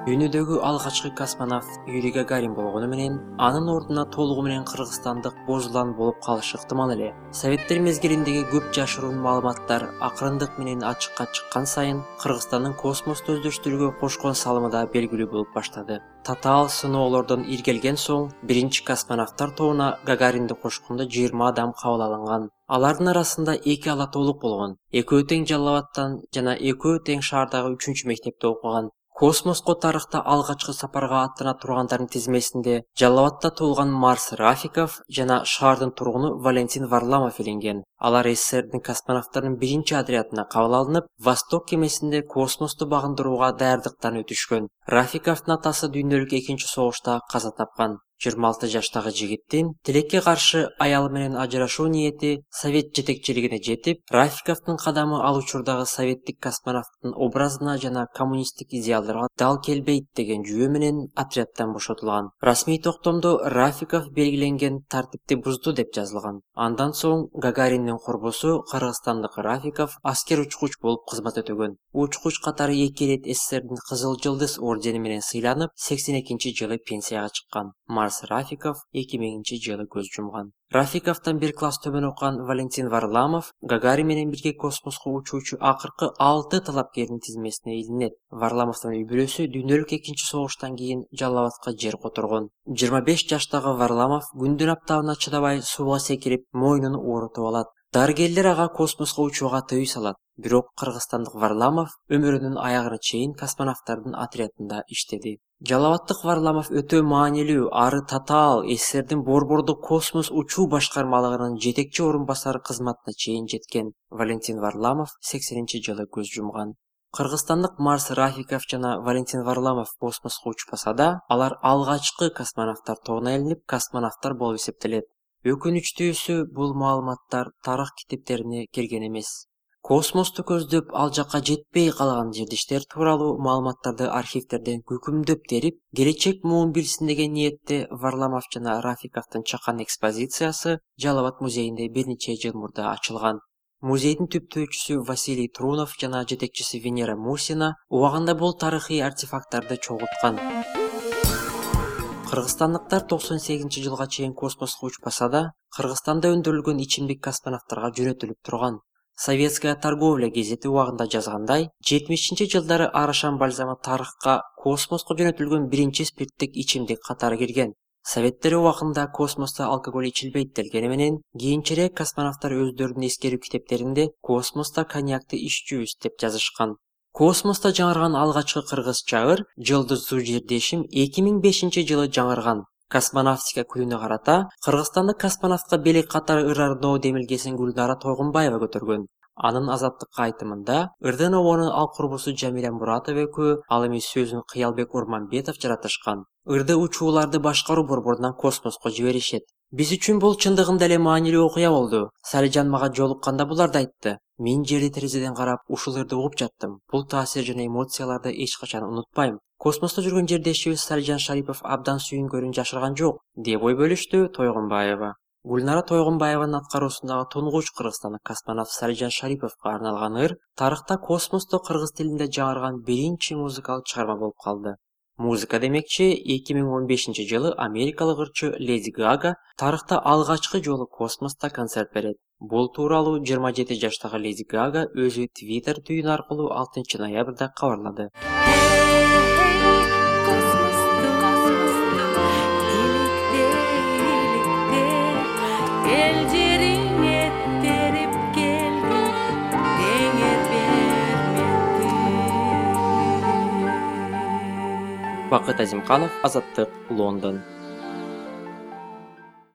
Дүйнөдөгү алгачкы космонавт Юрий Гагарин болгону менен анын ордуна толугу менен кыргызстандык Бозулан болуп калышы ыктымал эле. Советтер мезгилиндеги көп жашыруун маалыматтар акырындык менен ачыкка чыккан сайын Кыргызстандын космосту өздөштүрүүгө кошкон салымы да белгилүү болуп баштады. Татаал сыноолордон иргелген соң биринчи космонавттар тобуна Гагаринди кошкондо 20 адам кабыл алынган. Алардын арасында 2 ала толук болгон. Экөө тең Жалал Абадтан жана экөө тең шаардагы 3 мектепте окуган. Космоско тарыхта алгачкы сапарга аттана тургандардын тизмесинде Жалал Абадта туулган Марс Рафиков жана шаардын тургуну Валентин Варламов илинген. Алар СССРдин космонавттарынын биринчи отрядына кабыл алынып, Восток кемесинде космосту багындырууга даярдыктан өтүшкөн. Рафиковдун атасы дүйнөлүк экинчи согушта каза тапкан. 26 жаштагы жигиттин тилекке каршы аялы менен ажырашуу ниети совет жетекчилигине жетип, Рафиковдун кадамы ал учурдагы советтик космонавттын образына жана коммунисттик идеалдарга дал келбейт деген жүйө менен отряддан бошотулган. Расмий токтомдо Рафиков белгиленген тартипти бузду деп жазылган. Андан соң Гагариндин корбосу кыргызстандык Рафиков аскер учкуч болуп кызмат өтөгөн. Учкуч катары 2 ирет СССРдин Кызыл Жылдыз ордени менен сыйланып, 82-жылы пенсияга чыккан. Марс Рафиков 2000-жылы көз жумган. Рафиковдон бир класс төмөн окуган Валентин Варламов Гагарин менен бирге космоско учуучу акыркы 6 талапкердин тизмесине илинет. Варламовдун үй-бүлөсү дүйнөлүк экинчи согуштан кийин Жалал Абадка жер которгон. 25 жаштагы Варламов күндүн аптабына чыдабай сууга секирип, мойнун оорутуп алат. Дарыгерлер ага космоско учууга тыюу салат. Бирок кыргызстандык Варламов өмүрүнүн аягына чейин космонавттардын отрядында иштеди. Жалал Абадтык Варламов өтө маанилүү, ары татаал СССРдин Борбордук космос учуу башкармалыгынын жетекчи орун басары кызматына чейин жеткен. Валентин Варламов 80-жылы көз жумган. Кыргызстандык Марс Рафиков жана Валентин Варламов космоско учпаса да, алар алгачкы космонавттар тобуна илинип, космонавттар болуп эсептелет. Өкүнүчтүүсү, бул маалыматтар тарых китептерине кирген эмес. Космосту көздөп, ал жакка жетпей калган жердиштер тууралуу маалыматтарды архивдерден күкүмдөп терип, келечек муун билсин деген ниетте Варламов жана Рафиковдун чакан экспозициясы Жалал Абад музейинде бир нече жыл мурда ачылган. Музейдин түптөөчүсү Василий Трунов жана жетекчиси Венера Мусина убагында бул тарыхый артефакттарды чогулткан. Кыргызстандыктар 98-жылга чейин космоско учпаса да, Кыргызстанда өндүрүлгөн ичимдик космонавттарга жөнөтүлүп турган. Советская торговля газети убагында жазгандай, 70-жылдары Арашан бальзамы тарыхка космоско жөнөтүлгөн биринчи спирттик ичимдик катары кирген. Советтер убагында космоста алкоголь ичилбейт делгени менен, кийинчерээк космонавттар өздөрүнүн эскерүү китептеринде космоста коньякты иччүбүз деп жазышкан. Космоста жаңырган алгачкы кыргыз чайыр Жылдыз суу жердешим 2005-жылы жаңырган. Космонавтика күнүнө карата Кыргызстандык космонавтка белек катары ырардоо демилгесин Гүлнара Тойгунбаева көтөргөн. Анын азаттыкка айтымында, ырдын-обонун ал курбусу Жамиля Муратова экөө, ал эми сөзүн Кыялбек Урманбетов жаратышкан. Ырды учууларды башкаруу борборунан космоско жиберишет. Биз үчүн бул чындыгында эле маанилүү окуя болду. Салижан мага жолукканда буларды айтты. Мен жерди терезеден карап, ушул ырды угуп жаттым. Бул таасир жана эмоцияларды эч качан унутпайм. Космосто жүргөн жердешибиз Салижан Шарипов абдан сүйүнгөнүн жашырган жок, деп ой бөлүштү Тойгунбаева. Гүлнара Тойгунбаеванын аткаруусундагы тунгуч кыргызстандык космонавт Салижан Шариповго арналган ыр тарыхта космосто кыргыз тилинде жаңырган биринчи музыкалык чыгарма болуп калды. Музыка демекчи, 2015-жылы америкалык ырчы Леди Гага тарыхта алгачкы жолу космоста концерт берет. Бул тууралуу 27 жаштагы Леди Гага өзү Twitter түйүнү аркылуу 6 ноябрда кабарлады. Бакыт Азимканов, Азаттык, Лондон.